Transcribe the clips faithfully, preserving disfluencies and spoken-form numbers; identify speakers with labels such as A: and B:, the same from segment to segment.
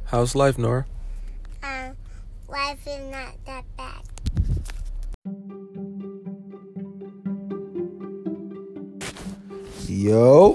A: How's life, Nora?
B: Um, life is not that bad.
C: Yo,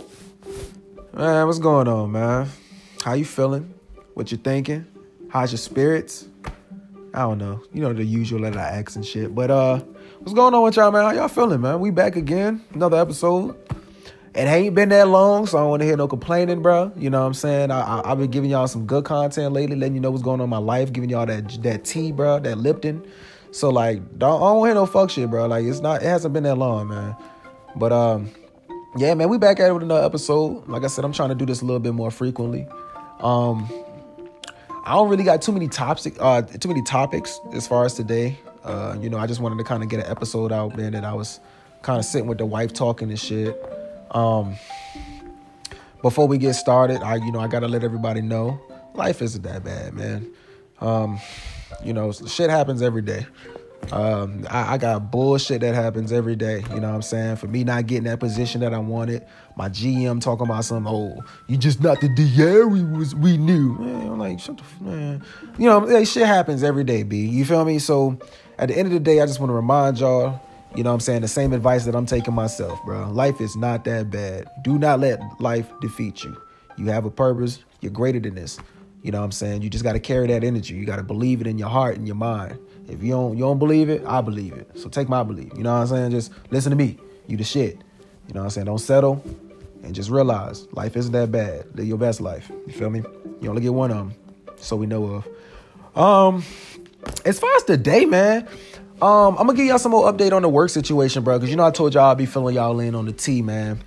C: man, what's going on, man? How you feeling? What you thinking? How's your spirits? I don't know. You know, the usual that I ask and shit. But uh, what's going on with y'all, man? How y'all feeling, man? We back again. Another episode. It ain't been that long, so I don't want to hear no complaining, bro. You know what I'm saying? I, I, I've been giving y'all some good content lately, letting you know what's going on in my life, giving y'all that that tea, bro, that Lipton. So, like, don't, I don't hear no fuck shit, bro. Like, it's not, it hasn't been that long, man. But, um, yeah, man, we back at it with another episode. Like I said, I'm trying to do this a little bit more frequently. Um, I don't really got too many topics, uh, too many topics as far as today. Uh, you know, I just wanted to kind of get an episode out, man, that I was kind of sitting with the wife talking and shit. Um, before we get started, I, you know, I gotta let everybody know life isn't that bad, man. Um, you know, shit happens every day. Um, I, I got bullshit that happens every day. You know what I'm saying? For me not getting that position that I wanted, my G M talking about some, oh, you just not the D A we was we knew. Man, I'm like, shut the f- man. You know, like, shit happens every day, B. You feel me? So at the end of the day, I just want to remind y'all, you know what I'm saying, the same advice that I'm taking myself, bro. Life is not that bad. Do not let life defeat you. You have a purpose. You're greater than this. You know what I'm saying? You just got to carry that energy. You got to believe it in your heart and your mind. If you don't you don't believe it, I believe it. So take my belief. You know what I'm saying? Just listen to me. You the shit. You know what I'm saying? Don't settle and just realize life isn't that bad. Live your best life. You feel me? You only get one of them. So we know of. Um, as far as today, man, Um, I'm gonna give y'all some more update on the work situation, bro. Cause you know I told y'all I'll be filling y'all in on the tea, man.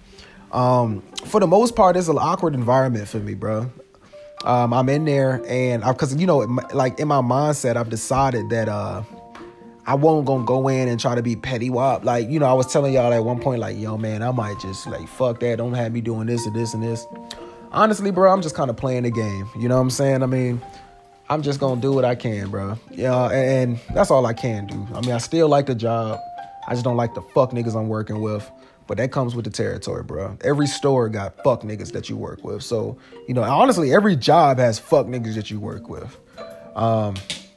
C: Um, for the most part, it's an awkward environment for me, bro. Um, I'm in there, and I, cause you know, like in my mindset, I've decided that uh, I won't gonna go in and try to be petty wop. Like, you know, I was telling y'all at one point, like, yo, man, I might just like fuck that. Don't have me doing this and this and this. Honestly, bro, I'm just kind of playing the game. You know what I'm saying? I mean, I'm just going to do what I can, bro. Yeah, and, and that's all I can do. I mean, I still like the job. I just don't like the fuck niggas I'm working with. But that comes with the territory, bro. Every store got fuck niggas that you work with. So, you know, honestly, every job has fuck niggas that you work with. Um,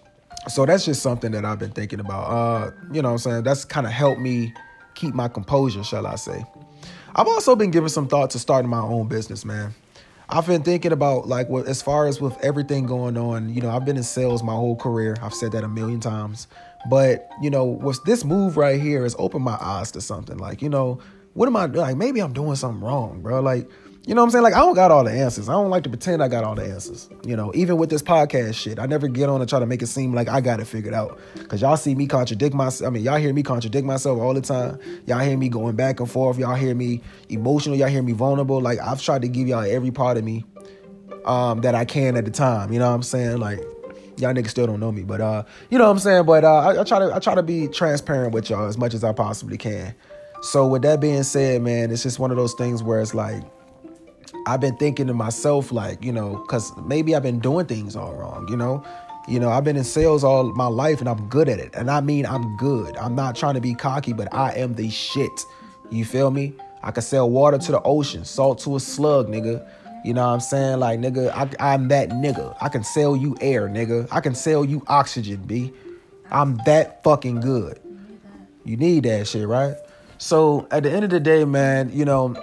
C: so that's just something that I've been thinking about. Uh, you know what I'm saying? That's kind of helped me keep my composure, shall I say. I've also been giving some thought to starting my own business, man. I've been thinking about, like, what, as far as with everything going on, you know, I've been in sales my whole career. I've said that a million times. But, you know, with this move right here has opened my eyes to something. Like, you know, what am I doing? Like, maybe I'm doing something wrong, bro. Like, you know what I'm saying? Like, I don't got all the answers. I don't like to pretend I got all the answers. You know, even with this podcast shit, I never get on and try to make it seem like I got it figured out. Because y'all see me contradict myself. I mean, y'all hear me contradict myself all the time. Y'all hear me going back and forth. Y'all hear me emotional. Y'all hear me vulnerable. Like, I've tried to give y'all every part of me um, that I can at the time. You know what I'm saying? Like, y'all niggas still don't know me. But, uh, you know what I'm saying? But uh, I, I try to I try to be transparent with y'all as much as I possibly can. So with that being said, man, it's just one of those things where it's like, I've been thinking to myself, like, you know, because maybe I've been doing things all wrong, you know. You know, I've been in sales all my life and I'm good at it. And I mean, I'm good. I'm not trying to be cocky, but I am the shit. You feel me? I can sell water to the ocean, salt to a slug, nigga. You know what I'm saying? Like, nigga, I, I'm that nigga. I can sell you air, nigga. I can sell you oxygen, B. I'm that fucking good. You need that shit, right? So at the end of the day, man, you know,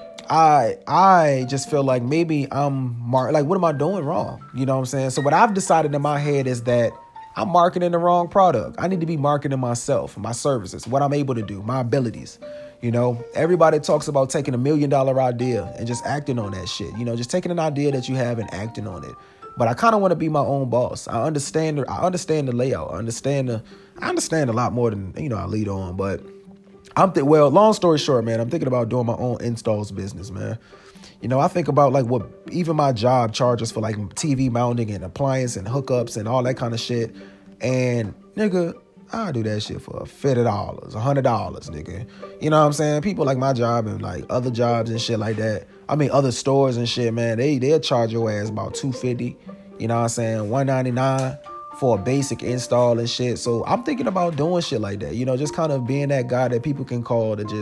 C: I I just feel like maybe I'm mar- like, what am I doing wrong? You know what I'm saying? So what I've decided in my head is that I'm marketing the wrong product. I need to be marketing myself, my services, what I'm able to do, my abilities. You know, everybody talks about taking a million dollar idea and just acting on that shit. You know, just taking an idea that you have and acting on it. But I kind of want to be my own boss. I understand. I understand the layout. I understand the. I understand a lot more than, you know, I lead on, but. I'm th- well, long story short, man, I'm thinking about doing my own installs business, man. You know, I think about like what even my job charges for like T V mounting and appliance and hookups and all that kind of shit. And nigga, I do that shit for fifty dollars, a hundred dollars, nigga. You know what I'm saying? People like my job and like other jobs and shit like that. I mean, other stores and shit, man, they, they'll charge your ass about two fifty, you know what I'm saying? one ninety-nine for a basic install and shit. So I'm thinking about doing shit like that, you know, just kind of being that guy that people can call to just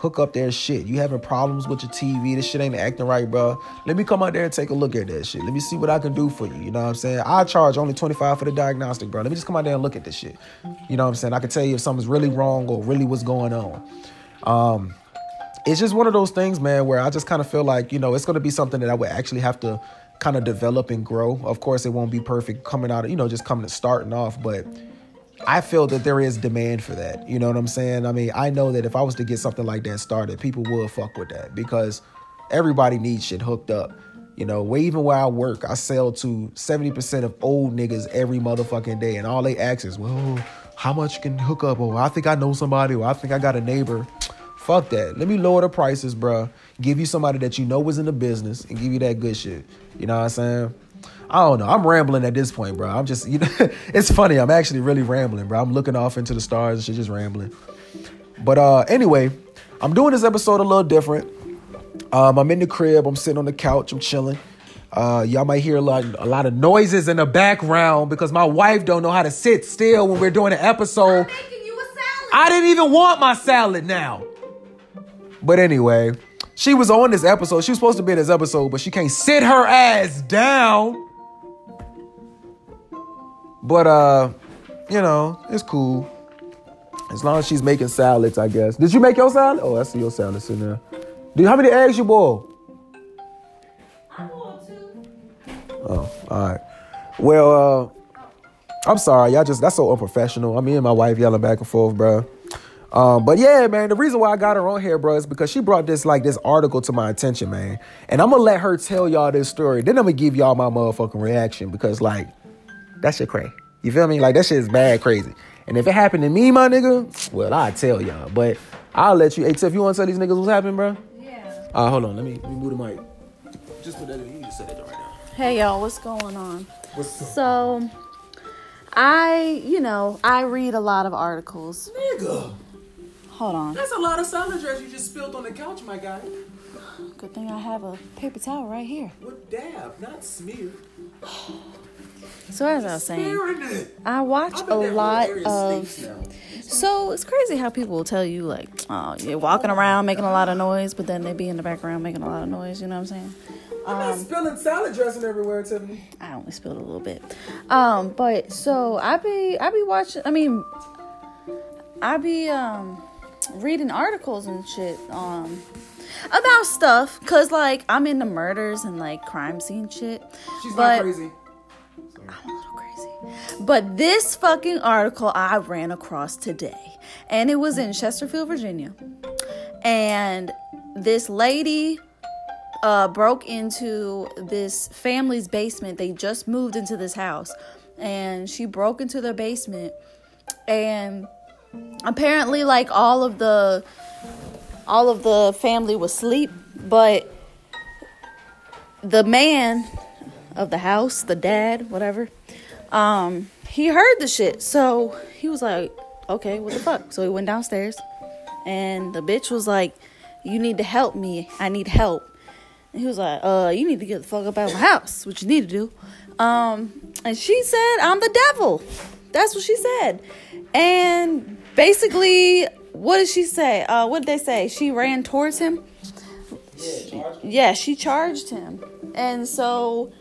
C: hook up their shit. You having problems with your T V, this shit ain't acting right, bro. Let me come out there and take a look at that shit. Let me see what I can do for you. You know what I'm saying? I charge only twenty-five dollars for the diagnostic, bro. Let me just come out there and look at this shit. You know what I'm saying? I can tell you if something's really wrong or really what's going on. Um, it's just one of those things, man, where I just kind of feel like, you know, it's going to be something that I would actually have to kind of develop and grow. Of course, it won't be perfect coming out of, you know, just coming starting off, but I feel that there is demand for that. You know what I'm saying? I mean, I know that if I was to get something like that started, people would fuck with that because everybody needs shit hooked up. You know, where even where I work, I sell to seventy percent of old niggas every motherfucking day. And all they ask is, well, how much can hook up? Oh, I think I know somebody, or I think I got a neighbor. Fuck that. Let me lower the prices, bro. Give you somebody that you know was in the business and give you that good shit. You know what I'm saying? I don't know. I'm rambling at this point, bro. I'm just, you know, it's funny. I'm actually really rambling, bro. I'm looking off into the stars and shit, just rambling. But uh, anyway, I'm doing this episode a little different. Um, I'm in the crib. I'm sitting on the couch. I'm chilling. Uh, y'all might hear a lot, a lot of noises in the background because my wife don't know how to sit still when we're doing an episode.
B: I'm making you a salad.
C: I didn't even want my salad now. But anyway, she was on this episode. She was supposed to be in this episode, but she can't sit her ass down. But, uh, you know, it's cool. As long as she's making salads, I guess. Did you make your salad? Oh, I see your salad sitting there. Dude, how many eggs you boil?
B: I boiled two.
C: Oh, all right. Well, uh, I'm sorry. Y'all just, that's so unprofessional. I mean, and my wife yelling back and forth, bro. Um, but yeah, man, the reason why I got her on here, bro, is because she brought this, like, this article to my attention, man. And I'm going to let her tell y'all this story. Then I'm going to give y'all my motherfucking reaction because, like, that shit crazy. You feel me? Like, that shit is bad crazy. And if it happened to me, my nigga, well, I'll tell y'all. But I'll let you. Hey, Tiff, you want to tell these niggas what's happening, bro?
B: Yeah.
C: Uh, hold on. Let me, let me move the mic. Just put that in. You can say that right now.
A: Hey, y'all. What's going on?
C: What's up?
A: So, I, you know, I read a lot of articles.
C: Nigga.
A: Hold on.
C: That's a lot of salad dressing you just spilled on the couch, my guy.
A: Good thing I have a paper towel right here.
C: What dab? Not smeared.
A: So as I was saying,
C: It.
A: I watch a lot of. So it's crazy how people will tell you like, oh, you're walking around making a lot of noise, but then they be in the background making a lot of noise. You know what I'm saying?
C: I'm not spilling salad dressing everywhere, Tiffany.
A: I only spilled a little bit. Um, but so I be I be watching. I mean, I be um reading articles and shit um about stuff because like I'm into murders and like crime scene shit.
C: She's
A: but,
C: not crazy.
A: I'm a little crazy. But this fucking article I ran across today, and it was in Chesterfield, Virginia. And this lady uh, broke into this family's basement. They just moved into this house, and she broke into their basement. And apparently, like all of the all of the family was asleep, but the man of the house, the dad, whatever, um, he heard the shit. So he was like, okay, what the fuck? So he went downstairs and the bitch was like, you need to help me. I need help. And he was like, uh, you need to get the fuck up out of my house. What you need to do. Um, and she said, I'm the devil. That's what she said. And basically, what did she say? Uh, what did they say? She ran towards him. Yeah, yeah, she charged him. And so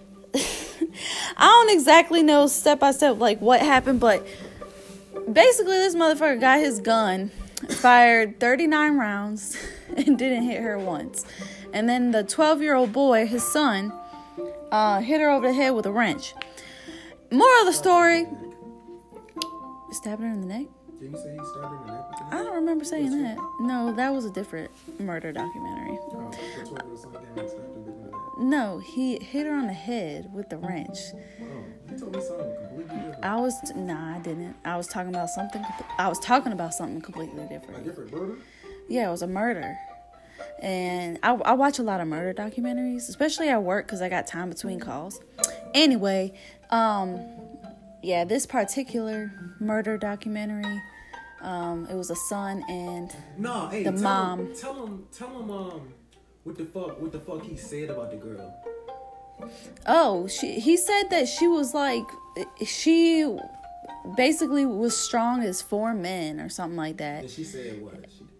A: I don't exactly know step by step like what happened, but basically this motherfucker got his gun, fired thirty-nine rounds, and didn't hit her once. And then the twelve-year-old boy, his son, uh, hit her over the head with a wrench. Moral of the story, stabbed her in the neck?
C: Didn't you say he stabbed her in the neck?
A: I don't remember saying that. No, that was a different murder documentary.
C: Oh, that's what was something that stabbed her in the neck.
A: No, he hit her on the head with the wrench.
C: Oh, you told me something completely different.
A: I was nah, I didn't. I was talking about something. I was talking about something completely different.
C: A different murder?
A: Yeah, it was a murder. And I, I watch a lot of murder documentaries, especially at work because I got time between calls. Anyway, um, yeah, this particular murder documentary, um, it was a son and
C: no, hey,
A: the
C: tell
A: mom.
C: Him, tell him, tell him, um, what the fuck, what the fuck he said about the girl.
A: Oh, she, he said that she was like, she basically was strong as four men or something like that.
C: And she said what? She...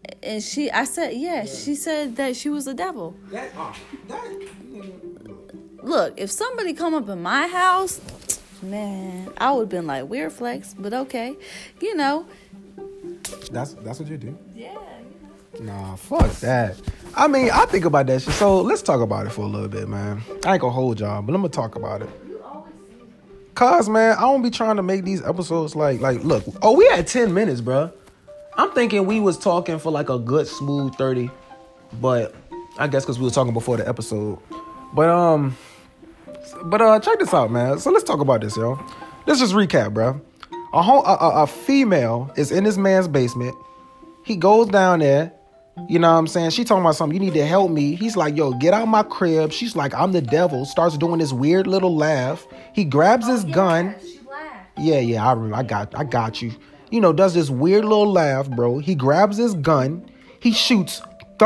A: And she, I said, yeah, yeah. She said that she was the devil.
C: That, oh, that,
A: Look, if somebody come up in my house, man, I would have been like, weird flex, but okay. You know.
C: That's that's what you do?
A: Yeah.
C: You know. Nah, fuck that. I mean, I think about that shit. So let's talk about it for a little bit, man. I ain't gonna hold y'all, but I'm gonna talk about it. Cause, man, I don't be trying to make these episodes like, like, look. Oh, we had ten minutes, bro. I'm thinking we was talking for like a good smooth thirty, but I guess because we were talking before the episode. But um, but uh, check this out, man. So let's talk about this, yo. Let's just recap, bro. A whole a, a, a female is in this man's basement. He goes down there. You know what I'm saying? She talking about something. You need to help me. He's like, yo, get out my crib. She's like, I'm the devil. Starts doing this weird little laugh. He grabs his
A: oh, yeah,
C: gun.
A: She laughed.
C: Yeah, yeah, I remember. I got, I got you. You know, does this weird little laugh, bro. He grabs his gun. He shoots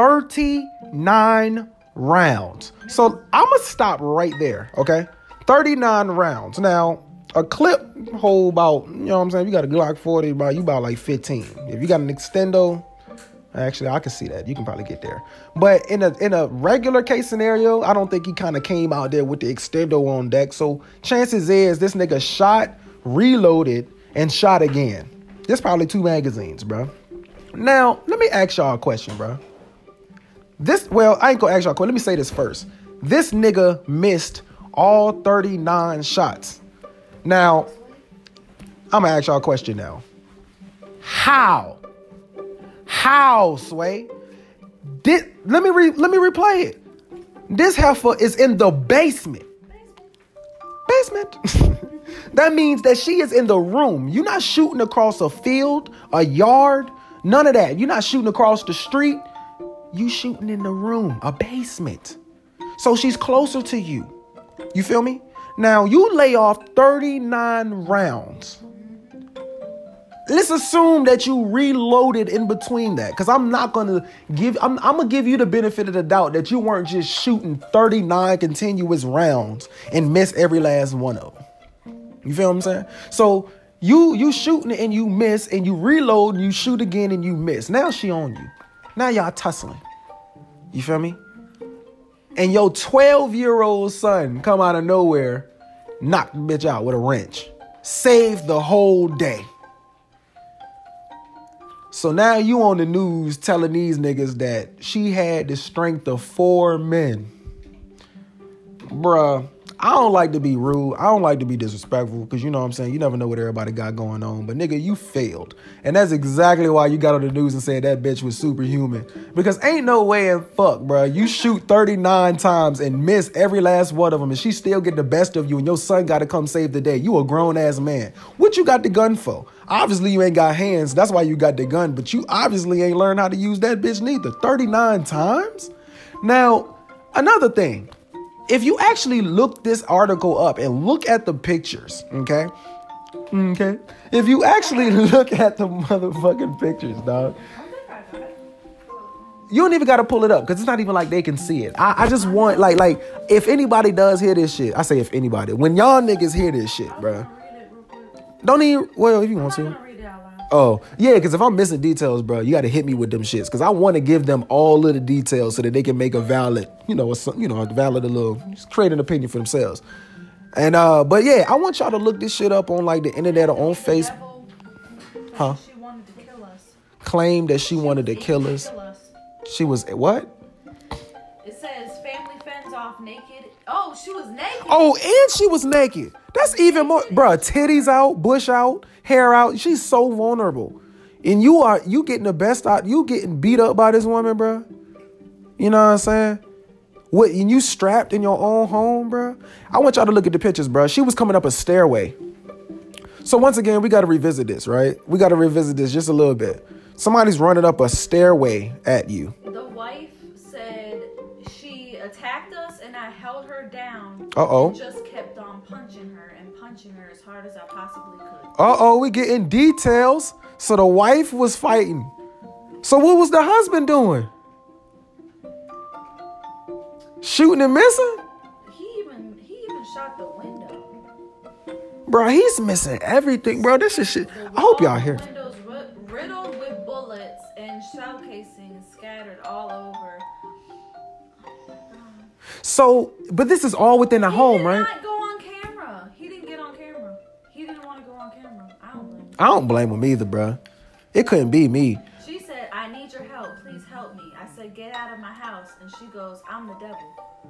C: thirty-nine rounds. So I'm going to stop right there, okay? thirty-nine rounds. Now, a clip hold about, you know what I'm saying? You got a Glock forty, about you about like fifteen. If you got an extendo, actually, I can see that. You can probably get there. But in a in a regular case scenario, I don't think he kind of came out there with the extendo on deck. So chances is this nigga shot, reloaded, and shot again. There's probably two magazines, bro. Now, let me ask y'all a question, bro. This, well, I ain't gonna ask y'all a question. Let me say this first. This nigga missed all thirty-nine shots. Now, I'm gonna ask y'all a question now. How? How, Sway? Did, let me re, let me replay it. This heifer is in the basement. Basement. That means that she is in the room. You're not shooting across a field, a yard, none of that. You're not shooting across the street. You shooting in the room, a basement. So she's closer to you. You feel me? Now you lay off thirty-nine rounds. Let's assume that you reloaded in between that, because I'm not gonna give. I'm, I'm gonna give you the benefit of the doubt that you weren't just shooting thirty-nine continuous rounds and miss every last one of them. You feel what I'm saying? So you you shooting and you miss, and you reload and you shoot again and you miss. Now she on you. Now y'all tussling. You feel me? And your twelve-year-old son come out of nowhere, knock the bitch out with a wrench. Save the whole day. So now you on the news telling these niggas that she had the strength of four men. Bruh, I don't like to be rude. I don't like to be disrespectful because, you know what I'm saying, you never know what everybody got going on. But nigga, you failed. And that's exactly why you got on the news and said that bitch was superhuman. Because ain't no way in fuck, bruh. You shoot thirty-nine times and miss every last one of them and she still get the best of you and your son got to come save the day. You a grown-ass man. What you got the gun for? Obviously, you ain't got hands. That's why you got the gun. But you obviously ain't learned how to use that bitch neither. thirty-nine times? Now, another thing. If you actually look this article up and look at the pictures, okay? Okay? If you actually look at the motherfucking pictures, dog. You don't even got to pull it up because it's not even like they can see it. I, I just want, like, like, if anybody does hear this shit, I say if anybody. When y'all niggas hear this shit, bro. Don't even, well, if you want to. Oh, yeah, because if I'm missing details, bro, you got to hit me with them shits. Because I want to give them all of the details so that they can make a valid, you know, a, you know, a valid, a little, just create an opinion for themselves. And, uh, but yeah, I want y'all to look this shit up on like the internet or on Facebook. Huh?
A: She wanted to kill us.
C: Claimed that she wanted to kill us. She was, what?
A: It says family fends off naked. Oh, she was naked.
C: Oh, and she was naked. That's even more, bro. Titties out, bush out, hair out. She's so vulnerable, and you are you getting the best out. You getting beat up by this woman, bro. You know what I'm saying? What? And you strapped in your own home, bro. I want y'all to look at the pictures, bro. She was coming up a stairway. So once again, we got to revisit this, right? We got to revisit this just a little bit. Somebody's running up a stairway at you.
A: The wife said she attacked us, and I held her down.
C: Uh oh.
A: Just kept on punching her and punching her as hard as I possibly could.
C: Uh oh, we getting details. So the wife was fighting. So what was the husband doing? Shooting and missing?
A: He even he even shot the window.
C: Bro, he's missing everything, bro. This is shit. I hope y'all hear.
A: Windows riddled with bullets and shell casings.
C: So, but this is all within the
A: He
C: home,
A: did
C: right?
A: not go on camera. He didn't get on camera. He didn't want to go on camera. I don't blame him.
C: I don't blame him either, bro. It couldn't be me.
A: She said, I need your help. Please help me. I said, get out of my house. And she goes, I'm the devil.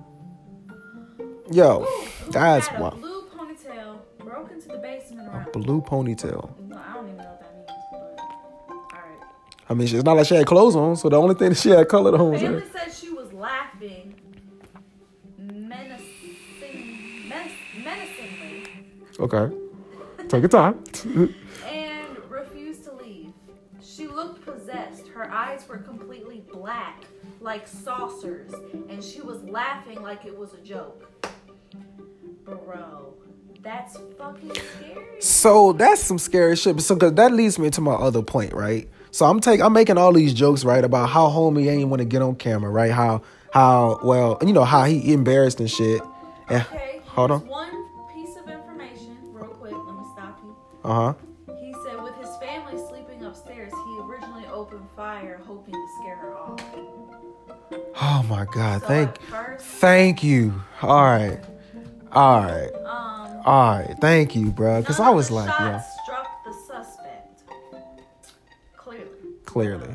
C: Yo,
A: Ooh,
C: that's
A: had a
C: wild.
A: blue ponytail, broke into the basement around.
C: Blue ponytail.
A: No, I don't even know what that means, but all right.
C: I mean, it's not like she had clothes on, so the only thing that she had colored on was
A: Family
C: her.
A: said she was laughing menacing, menace, menacingly
C: Okay. Take your time.
A: and refused to leave. She looked possessed. Her eyes were completely black, like saucers, and she was laughing like it was a joke. Bro, that's fucking scary.
C: So that's some scary shit. So cause that leads me to my other point, right? So I'm taking, I'm making all these jokes, right, about how homie ain't want to get on camera, right? How, how, well, you know, how he embarrassed and shit. And,
A: Okay,
C: hold on.
A: here's one piece of information, real quick. Let me stop you.
C: Uh huh.
A: He said with his family sleeping upstairs, he originally opened fire hoping to scare her off.
C: Oh my God.
A: So
C: Thank,
A: at first,
C: thank you. All right. All right.
A: um,
C: All right. Thank you, bro. Cause
A: none
C: I
A: of
C: was
A: the
C: like,
A: shots
C: yeah,
A: struck the suspect. Clearly.
C: clearly.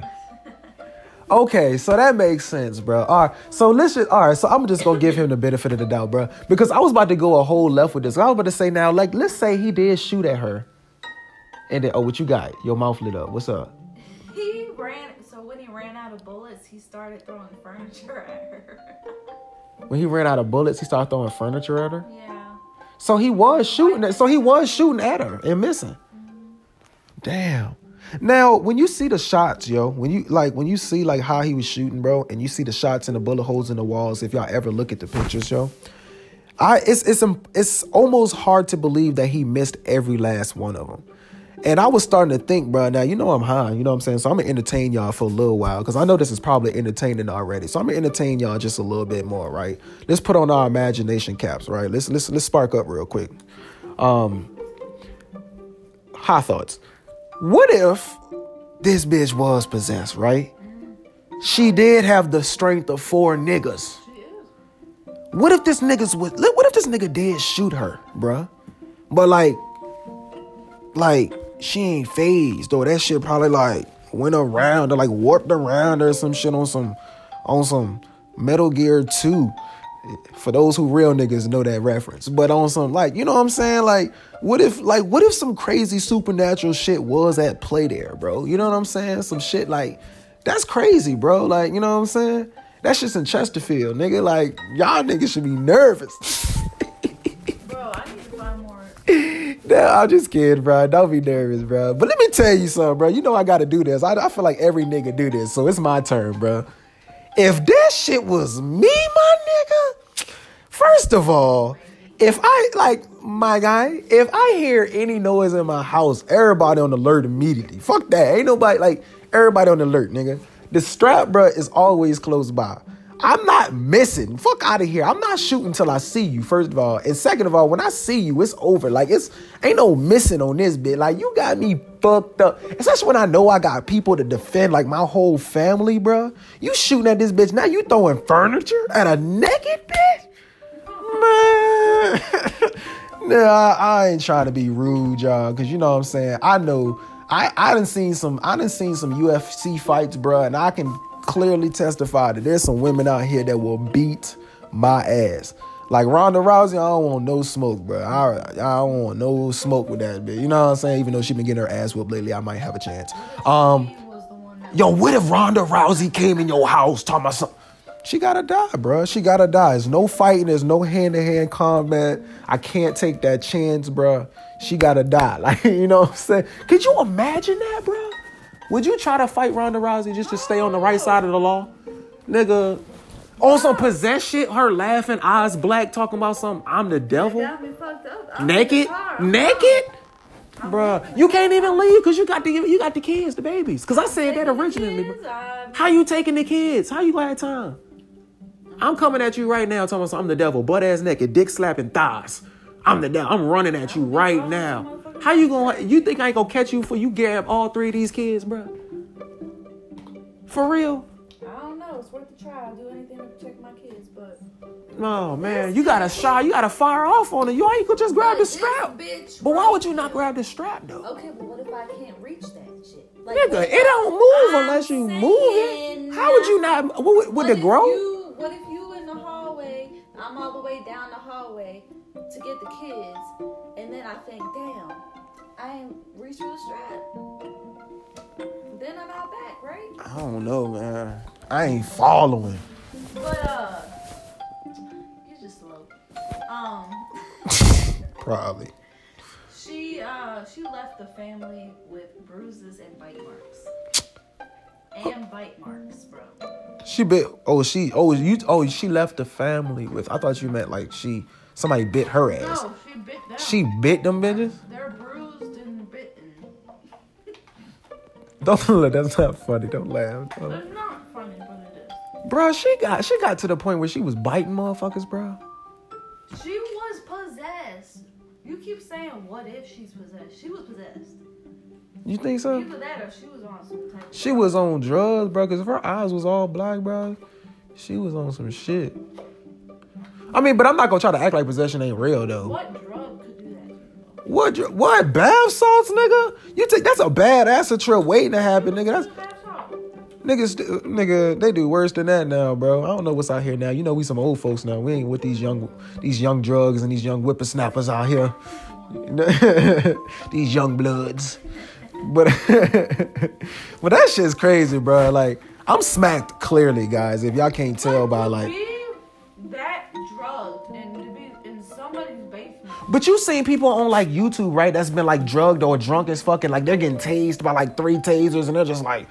C: Okay, so that makes sense, bro. All right, so let's just, all right, so I'm just gonna give him the benefit of the doubt, bro, because I was about to go a whole left with this. I was about to say now, like, let's say he did shoot at her, and then, oh, what you got? Your mouth lit up. What's up?
A: He ran, so when he ran out of bullets, he started throwing furniture at her.
C: When he ran out of bullets, he started throwing furniture at her.
A: Yeah.
C: So he was shooting at, so he was shooting at her and missing. Damn. Now, when you see the shots, yo, when you like when you see like how he was shooting, bro, and you see the shots and the bullet holes in the walls, if y'all ever look at the pictures, yo, I it's it's it's almost hard to believe that he missed every last one of them. And I was starting to think, bro, now, you know I'm high, you know what I'm saying? So I'm going to entertain y'all for a little while because I know this is probably entertaining already. So I'm going to entertain y'all just a little bit more, right? Let's put on our imagination caps, right? Let's let's let's spark up real quick. Um, high thoughts. What if this bitch was possessed, right? She did have the strength of four niggas.
A: She is.
C: What if this niggas was, what if this nigga did shoot her, bruh? But like, like, she ain't phased, or that shit probably like went around or like warped around or some shit on some, on some Metal Gear two. For those who real niggas know that reference, but on some like, you know what I'm saying? Like, what if, like, what if some crazy supernatural shit was at play there, bro? You know what I'm saying? Some shit like, that's crazy, bro. Like, you know what I'm saying? That's just in Chesterfield, nigga. Like, y'all niggas should be nervous.
A: Bro, I need to find more.
C: No, I'm just kidding, bro. Don't be nervous, bro. But let me tell you something, bro. You know I got to do this. I, I feel like every nigga do this, so it's my turn, bro. If that shit was me, my nigga, first of all, if I, like, my guy, if I hear any noise in my house, everybody on alert immediately. Fuck that. Ain't nobody, like, everybody on alert, nigga. The strap, bro, is always close by. I'm not missing. Fuck out of here. I'm not shooting till I see you, first of all. And second of all, when I see you, it's over. Like, it's ain't no missing on this bit. Like, you got me fucked up. Especially when I know I got people to defend, like, my whole family, bro. You shooting at this bitch. Now you throwing furniture at a naked bitch? Man. Nah, I, I ain't trying to be rude, y'all. Because you know what I'm saying? I know. I, I done seen some, I done seen some U F C fights, bro. And I can clearly testify that there's some women out here that will beat my ass. Like Ronda Rousey, I don't want no smoke, bro. I, I don't want no smoke with that bitch. You know what I'm saying? Even though she been getting her ass whooped lately, I might have a chance. Um, yo, what if Ronda Rousey came in your house talking about something? She gotta die, bro. She gotta die. There's no fighting. There's no hand-to-hand combat. I can't take that chance, bro. She gotta die. Like, you know what I'm saying? Could you imagine that, bro? Would you try to fight Ronda Rousey just to stay on the right side of the law? Nigga, on some possessed shit, her laughing, eyes black, talking about something, I'm the devil.
A: Got me fucked up. I'm
C: Naked? Naked? Bruh, you can't even leave because you got the you got the kids, the babies. Because I said that originally.
A: Kids, I'm-
C: How you taking the kids? How you gonna have time? I'm coming at you right now talking about I'm the devil, butt ass naked, dick slapping thighs. I'm the devil. I'm running at you right now. How you gonna, you think I ain't gonna catch you for you grab all three of these kids, bro? For real?
A: I don't know. know. It's worth a try. I'll do anything to protect my kids, but...
C: No, man. You got to shy. You got to fire off on it. You ain't could just grab the strap.
A: Bitch,
C: but why would you not grab the strap, though?
A: Okay, but what if I can't reach that shit? Like,
C: Nigga, it don't move
A: I'm
C: unless you
A: saying
C: move it. How would you not? What, would
A: what
C: it
A: if
C: grow?
A: You, what if you in the hallway, I'm all the way down the hallway to get the kids, and then I think, damn, I ain't reached for the strap. Then I'm out back, right?
C: I don't know, man. I ain't following.
A: But, uh, you're just slow. Um,
C: Probably.
A: She, uh, she left the family with bruises and bite marks. And bite marks, bro.
C: She bit. Oh, she. Oh, you. Oh, she left the family with. I thought you meant like she. Somebody bit her ass.
A: No, she bit them.
C: She bit them bitches.
A: They're bruised and bitten.
C: Don't look. That's not funny. Don't laugh. Don't.
A: It's not funny, but it is.
C: Bro, she got. She got to the point where she was biting motherfuckers, bro.
A: She was possessed. You keep saying, what if she's possessed? She was possessed.
C: You think so?
A: Either that or she was on some type of
C: She was on drugs, bro, because if her eyes was all black, bro, she was on some shit. I mean, but I'm not going to try to act like possession ain't real, though.
A: What drug could do that to you?
C: What? dr- What? Bath salts, nigga? You take That's a bad acid trip waiting to happen, nigga. That's... Niggas, nigga, they do worse than that now, bro. I don't know what's out here now. You know, we some old folks now. We ain't with these young, these young drugs and these young whippersnappers out here. These young bloods. But, but that shit's crazy, bro. Like, I'm smacked clearly, guys. If y'all can't tell by like.
A: Be that drugged and to be in somebody's basement.
C: But you seen people on like YouTube, right? That's been like drugged or drunk as fucking. Like they're getting tased by like three tasers and they're just like,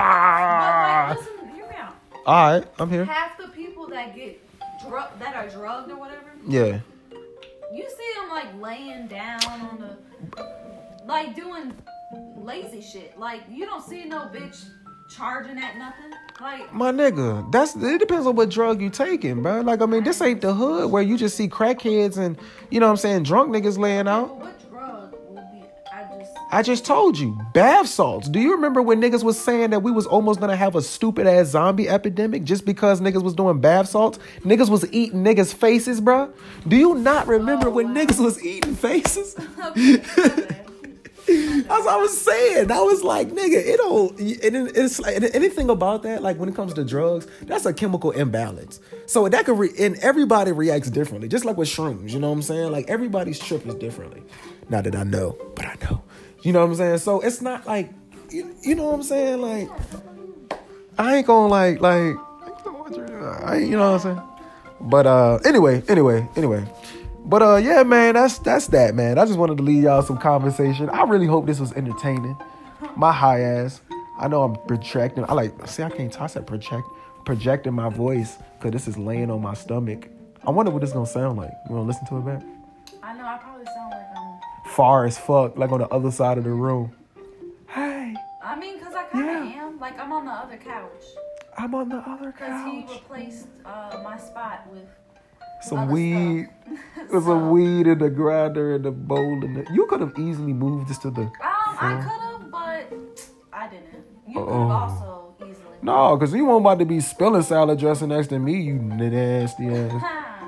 C: ah.
A: But like, listen, hear me out.
C: All right, I'm here.
A: Half the people that get drug that are drugged or whatever.
C: Yeah.
A: You see them like laying down on the, like doing lazy shit. Like you don't see no bitch charging at nothing. Like
C: my nigga, that's it depends on what drug you taking, bro. Like I mean, this ain't the hood where you just see crackheads and you know what I'm saying, drunk niggas laying out.
A: Well, what drug will be? I just
C: I just told you, bath salts. Do you remember when niggas was saying that we was almost gonna have a stupid ass zombie epidemic just because niggas was doing bath salts? Niggas was eating niggas' faces, bro. Do you not remember
A: Oh,
C: when
A: wow.
C: niggas was eating faces?
A: okay,
C: That's what I was saying. I was like, nigga, it don't. It, it's like anything about that. Like when it comes to drugs, that's a chemical imbalance. So that could re, and everybody reacts differently. Just like with shrooms, you know what I'm saying? Like everybody's trip is differently. Not that I know, but I know. You know what I'm saying? So it's not like, you, you know what I'm saying? Like I ain't gonna like like. I ain't, you know what I'm saying? But uh, anyway, anyway, anyway. But uh, yeah, man, that's that's that, man. I just wanted to leave y'all some conversation. I really hope this was entertaining. My high ass. I know I'm projecting. I like see. I can't talk. I said project, projecting my voice because this is laying on my stomach. I wonder what this gonna sound like. You wanna listen to it back?
A: I know I probably sound like I'm.
C: Far as fuck, like on the other side of the room. Hey,
A: I mean, cause I kind of
C: Yeah.
A: am. Like I'm on the other couch.
C: I'm on the other
A: Cause he
C: couch.
A: replaced uh, my spot with.
C: Some
A: other
C: weed.
A: stuff.
C: There's
A: So,
C: some weed in the grinder and the bowl and the. You could have easily moved this to the.
A: Um, I
C: floor.
A: could have, but I didn't. You could
C: Oh.
A: have also easily.
C: No, because you won't about to be spilling salad dressing next to me, you nasty ass.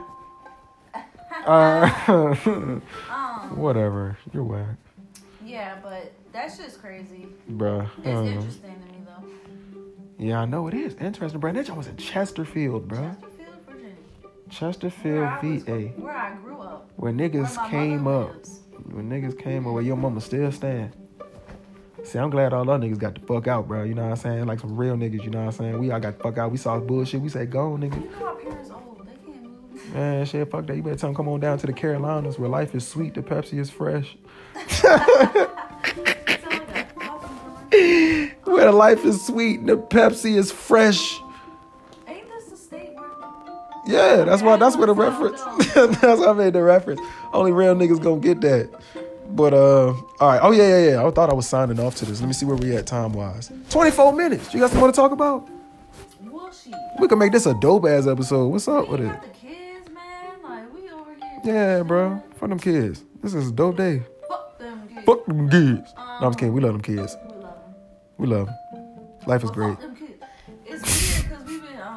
C: Uh,
A: um,
C: whatever. You're whack.
A: yeah, but that shit's crazy.
C: Bruh.
A: It's
C: I don't know.
A: interesting to me though.
C: Yeah, I know it is. Interesting, bruh. That joint was in Chesterfield, bruh.
A: Chesterfield, Virginia.
C: Chesterfield,
A: Where I was-
C: V A.
A: Where I grew up.
C: Where
A: Where
C: niggas
A: my
C: came
A: mother
C: up.
A: lives.
C: When niggas came up, where your mama still stand. See, I'm glad all our niggas got the fuck out, bro. You know what I'm saying? Like some real niggas, you know what I'm saying? We all got the fuck out. We saw bullshit. We said, go, nigga.
A: You know our parents old. They can't move.
C: Man, shit, fuck that. You better tell them come on down to the Carolinas where life is sweet, the Pepsi is fresh.
A: Sound like a fucking horn.
C: Where the life is sweet, the Pepsi is fresh.
A: Ain't this the state where?
C: Yeah, that's why. That's where the reference. That's why I made the reference. Only real niggas gonna get that. But uh, all right. Oh yeah, yeah, yeah. I thought I was signing off to this. Let me see where we at time wise. twenty-four minutes. You got something to talk about?
A: Well, shit.
C: We can make this a dope ass episode. What's up
A: We
C: with it?
A: got the kids, man. Like we over here.
C: Yeah, bro. For them kids. This is a dope day.
A: Fuck them kids.
C: Fuck them kids. No, I'm just kidding. We love them kids.
A: We love them.
C: We love them. Life is
A: Well,
C: great.
A: fuck them kids. It's weird because we've been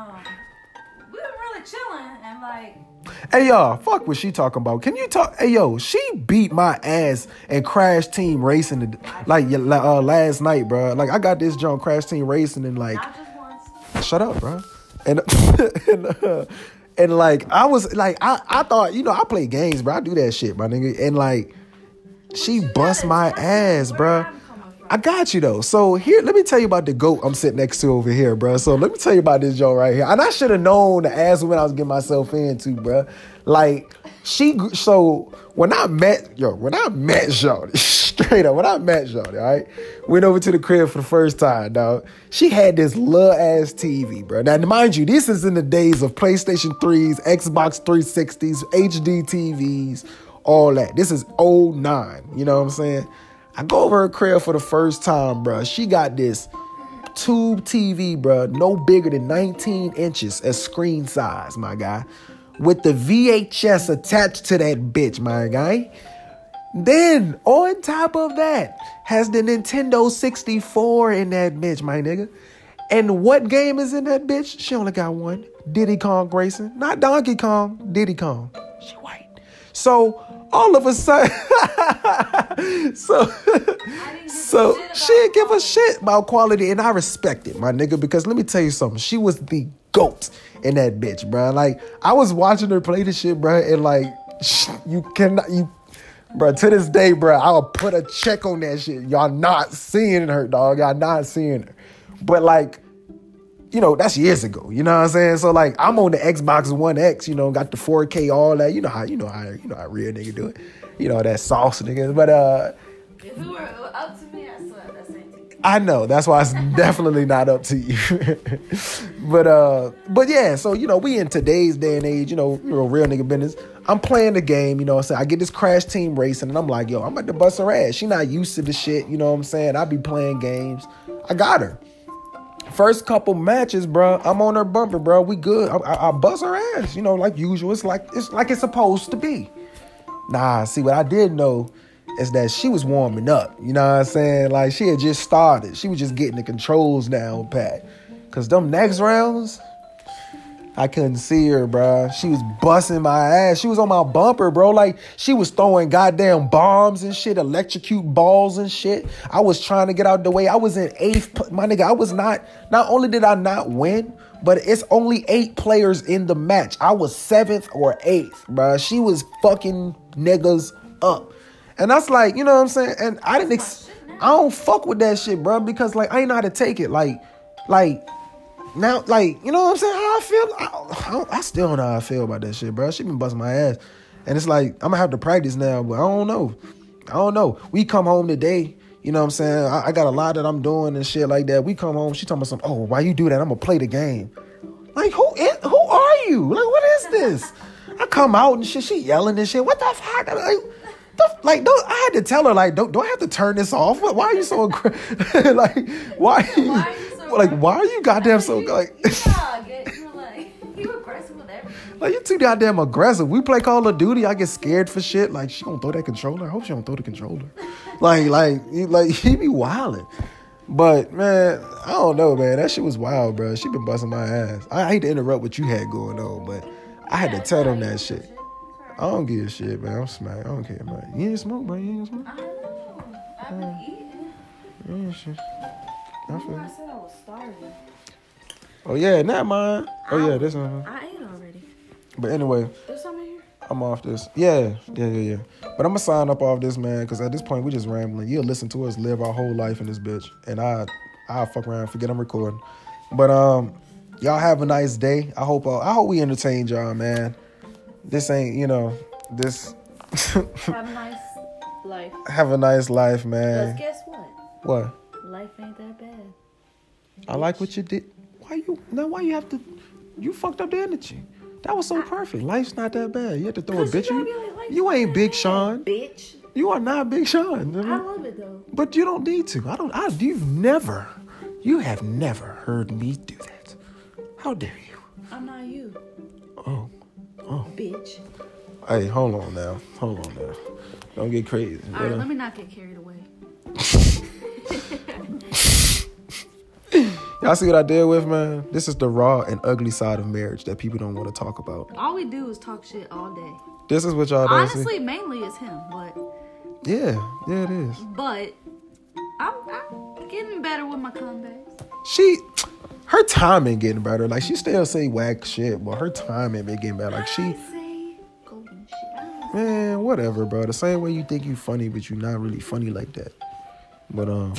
C: Hey y'all, fuck what she talking about. Can you talk? Hey yo, she beat my ass and Crash Team Racing like uh, last night, bro. Like I got this junk Crash Team Racing and like, shut up, bro. And and, uh, and like I was like I I thought you know I play games, bro. I do that shit, my nigga. And like she bust my ass, bro. I got you though. So here, let me tell you about the goat I'm sitting next to over here, bro. So let me tell you about this joint right here. And I should have known the ass woman I was getting myself into, bro. Like she, so when I met, yo, when I met Shawty, straight up, when I met Shawty, all right, went over to the crib for the first time, dog. She had this little ass T V, bro. Now, mind you, this is in the days of PlayStation threes, Xbox three sixties, H D T Vs, all that. This is oh nine, you know what I'm saying? I go over her crib for the first time, bro. She got this tube T V, bro, no bigger than nineteen inches as screen size, my guy, with the V H S attached to that bitch, my guy. Then, on top of that, has the Nintendo sixty-four in that bitch, my nigga. And what game is in that bitch? She only got one. Diddy Kong Racing. Not Donkey Kong, Diddy Kong. She white. So, all of a sudden, so, so she didn't give a shit about quality, and I respect it, my nigga, because let me tell you something. She was the GOAT in that bitch, bro. Like, I was watching her play this shit, bro, and like, you cannot, you, bro, to this day, bro, I'll put a check on that shit. Y'all not seeing her, dog. Y'all not seeing her. But like, you know, that's years ago. You know what I'm saying? So like, I'm on the Xbox One X. You know, got the four K, all that. You know how you know how you know how real nigga do it. You know that sauce nigga. But uh,
A: if it were up to me, I swear that's it.
C: I know that's why it's definitely not up to you. but uh, but yeah. So you know, we in today's day and age. You know, you know, real nigga business. I'm playing the game. You know what I'm saying? I get this Crash Team Racing, and I'm like, yo, I'm about to bust her ass. She not used to the shit. You know what I'm saying? I be playing games. I got her. First couple matches, bro, I'm on her bumper, bro. We good. I, I, I bust her ass, you know, like usual. It's like it's like it's supposed to be. Nah, see, what I did know is that she was warming up. You know what I'm saying? Like, she had just started. She was just getting the controls down pat. Because them next rounds, I couldn't see her, bro. She was busting my ass. She was on my bumper, bro. Like, she was throwing goddamn bombs and shit, electrocute balls and shit. I was trying to get out the way. I was in eighth. My nigga, I was not, not only did I not win, but it's only eight players in the match. I was seventh or eighth, bro. She was fucking niggas up. And that's like, you know what I'm saying? And I didn't, ex- I don't fuck with that shit, bro, because like, I ain't know how to take it. Like, like, now, like, you know what I'm saying? How I feel? I, I, I still don't know how I feel about that shit, bro. She been busting my ass. And it's like, I'm going to have to practice now, but I don't know. I don't know. We come home today, you know what I'm saying? I, I got a lot that I'm doing and shit like that. We come home, she talking about something, oh, why you do that? I'm going to play the game. Like, who is, who are you? Like, what is this? I come out and shit, she yelling and shit. What the fuck? Like, the, like don't, I had to tell her, like, don't, do I have to turn this off? Why are you so aggressive? Like, why are you...
A: Why are you so
C: Like, why are you goddamn so
A: you,
C: like?
A: Yeah, get, you like you aggressive with everything.
C: Like, you too goddamn aggressive. We play Call of Duty. I get scared for shit. Like, she don't throw that controller. I hope she don't throw the controller. like, like, like he be wilding. But man, I don't know, man. That shit was wild, bro. She been busting my ass. I hate to interrupt what you had going on, but I had to tell them that shit. I don't give a shit, man. I'm smacked. I don't care, man. You ain't smoke, bro. You ain't smoke.
A: I know. I've been eating.
C: Yeah, shit. I feel
A: I said I was starving.
C: Oh yeah, not mine. Oh yeah, this one.
A: I ate already.
C: But anyway,
A: There's some in here.
C: I'm off this. Yeah, yeah, yeah, yeah. But I'm gonna sign up off this, man, because at this point we just rambling. You'll listen to us live our whole life in this bitch, and I, I fuck around, forget I'm recording. But um, y'all have a nice day. I hope uh, I hope we entertained y'all, man. This ain't, you know, this.
A: Have a nice life.
C: Have a nice life, man.
A: Because guess what?
C: What?
A: Life ain't that bad.
C: I like what you did. Why you now? Why you have to? You fucked up the energy. That was so perfect. Life's not that bad. You have to throw a bitch.
A: You,
C: You,
A: gotta be like, life's
C: you
A: not
C: ain't
A: that
C: Big
A: bad,
C: Sean.
A: Bitch.
C: You are not Big Sean.
A: I love it though.
C: But you don't need to. I don't. I. You've never. You have never heard me do that. How dare you?
A: I'm not you.
C: Oh. Oh.
A: Bitch.
C: Hey, hold on now. Hold on now. Don't get crazy.
A: All right, let me not get carried away.
C: Y'all see what I deal with, man? This is the raw and ugly side of marriage that people don't want to talk about.
A: All we do is talk shit all day.
C: This is what y'all don't see.
A: Honestly, mainly it's him, but
C: Yeah, yeah, it is.
A: but I'm, I'm getting better with my comebacks.
C: She, her timing getting better. Like, she still say whack shit, but her timing been getting better. Like,
A: I
C: she,
A: say golden shit. I don't say-
C: man, whatever, bro. The same way you think you funny, but you not really funny like that. But, um.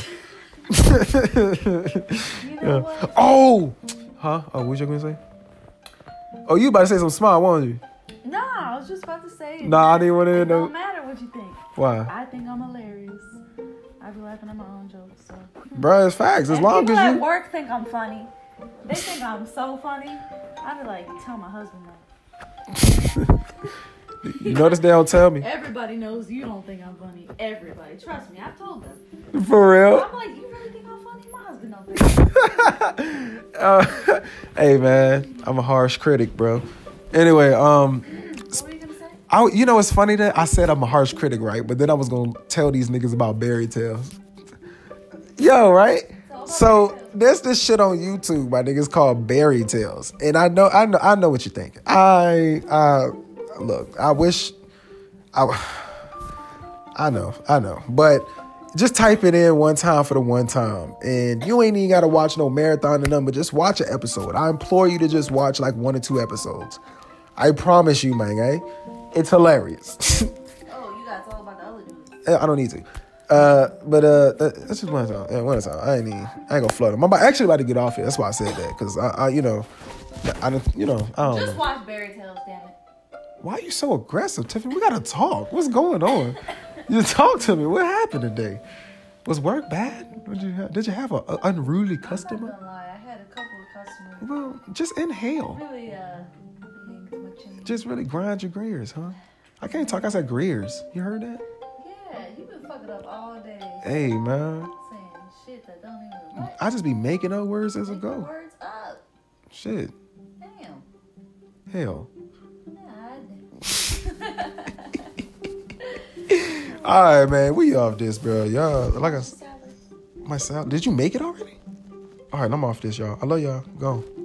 A: You know what?
C: Oh! Huh? Oh, what you gonna say? Oh, you about to say something smart, weren't you?
A: Nah, I was just about to say.
C: Nah, I didn't want to
A: It
C: know.
A: don't matter what you think.
C: Why?
A: I think I'm hilarious. I be laughing at my own jokes. So.
C: Bruh, it's facts. As
A: And
C: long
A: people
C: as
A: at
C: you.
A: work think I'm funny. They think I'm so funny. I be like, tell my husband that.
C: You notice they don't tell me.
A: Everybody knows you don't think I'm funny. Everybody, trust me. I've told them.
C: For real.
A: I'm like, you really think I'm funny? My husband don't think.
C: uh, hey, man. I'm a harsh critic, bro. Anyway, um.
A: What were you gonna say?
C: I, you know, it's funny that I said I'm a harsh critic, right? But then I was gonna tell these niggas about Berry Tales. Yo, right? So there's this shit on YouTube by niggas called Berry Tales, and I know, I know, I know what you're thinking. I, uh, look, I wish, I, I know, I know, but just type it in one time for the one time, and you ain't even gotta watch no marathon or nothing, but just watch an episode. I implore you to just watch like one or two episodes. I promise you, man, eh? It's hilarious.
A: Oh, you gotta talk about the other dude.
C: I don't need to. Uh, but uh, that's just one time. Yeah, one time. I ain't even, I ain't gonna flood them. I'm about, actually about to get off here. That's why I said that, because I, I, you know, I don't, you know, I don't
A: Just
C: know.
A: watch Berry Tales, damn it.
C: Why are you so aggressive, Tiffany? We gotta talk. What's going on? You talk to me. What happened today? Was work bad? Did you have, did you have a, a unruly
A: I'm not
C: customer?
A: gonna lie, I had a couple of customers
C: Well, just inhale.
A: really uh being too much in.
C: Just really grind your gears, huh? I can't talk. I said gears. You heard that?
A: Yeah, you been fucking up all day
C: Hey, man.
A: saying shit that don't even what?
C: I just be making up words as I
A: Make the
C: go.
A: words up.
C: Shit.
A: Damn.
C: Hell.
A: God.
C: All right, man. We off this, bro. Y'all, like I, my salad. Did you make it already? All right, I'm off this, y'all. I love y'all. Go.